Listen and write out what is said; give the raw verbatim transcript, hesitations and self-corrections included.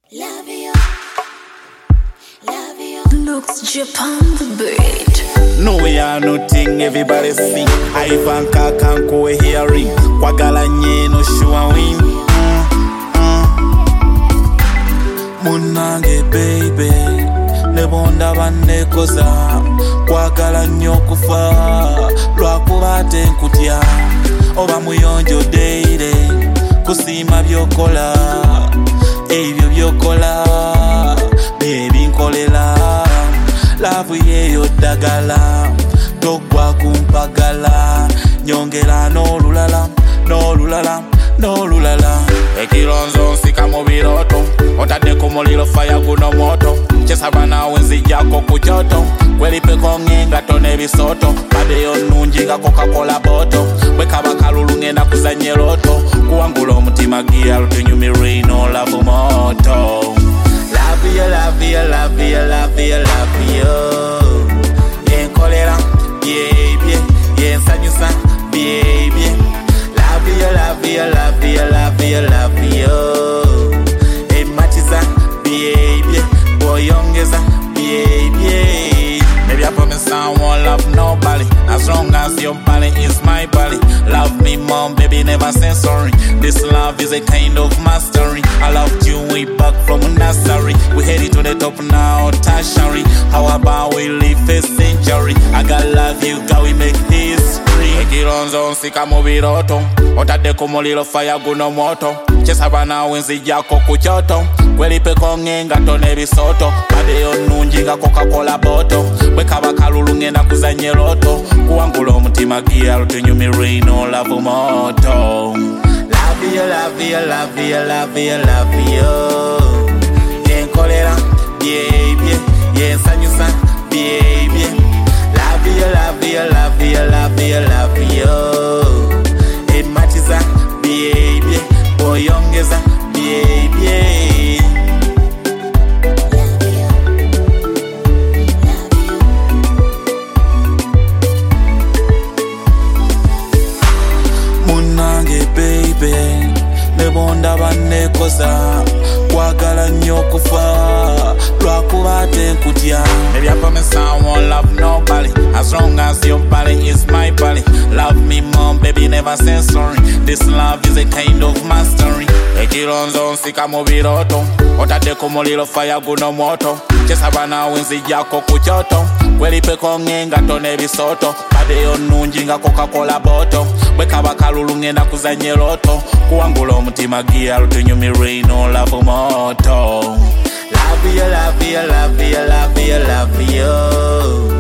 Love you, love you. Looks Japan the beat. No we are nothing, everybody see. Ivanka kanko we hearing. Kwagala nye no shua win. Mm, mm. Munange baby, nebonda bane koza. Kwagala nyo kufa, lwakuba tenkutya. Oba muyonjo deire, kusima byokola. Ebyo byokola, baby nkolela. Love yeyo dagala, togwa kumpagala. Nyongera no lulala, no lulala, no lulala. Ekilonzo nsika mu biroto, otadde ku muliro fire guno moto. Kyesabana wenzijjako ku kyoto, welipeko ng'engato n'ebisoto. Badeyo nnungi nga Coca-Cola boto, bwe kaba kalulu ngenda kuzannya eroto. Kuwangula omutima gia lutunyumire no love moto. Love you, love you, love you, love you, love you. Yenkolera, baby, yensanyusa, baby. Love you, love you, love you, love you, love you. Ematiza, baby, boyongeza, baby. Maybe I promise I won't love nobody as long as your body is my body. Love me mom, baby, never say sorry. This love is a kind of mastery. I loved you way back from nursery. We headed to the top now, tertiary. How about we live a century? I gotta love you, girl, we make history. Ekilonzo nsika mu biroto, otadde ku muliro fire guno moto. Kyesabana wenzijjako ku kyoto, welipeko ng'engato n'ebisoto. Badeyo nnungi nga Coca-Cola boto, bwe kaba kalulu ngenda kuzannya eroto. Kuwangula omutima gia lutunyumire no love moto. Love you, love you, love you, love you, love you. Yenkolera, baby, yensanyusa, baby. Love you, love you, love you, love you, love you. Ematiza, baby, boyongeza, baby. Munange baby, nebonda bane koza. Kwagala nyo kufa, lwakuba tenkutya. Maybe I promise I won't love nobody as long as your body is my body. Love me mom, baby, never say sorry. This love is a kind of mastery. Ekilonzo nsika mu biroto, otadde ku muliro fire guno moto. Kyesabana wenzijjako ku kyoto, welipeko ng'engato n'ebisoto. Badeyo nnungi nga Coca-Cola boto, bwe kaba kalulu ngenda kuzannya eroto. Kuwangula omutima gia lutunyumire no love moto. Love you, love you, love you, love you, love you.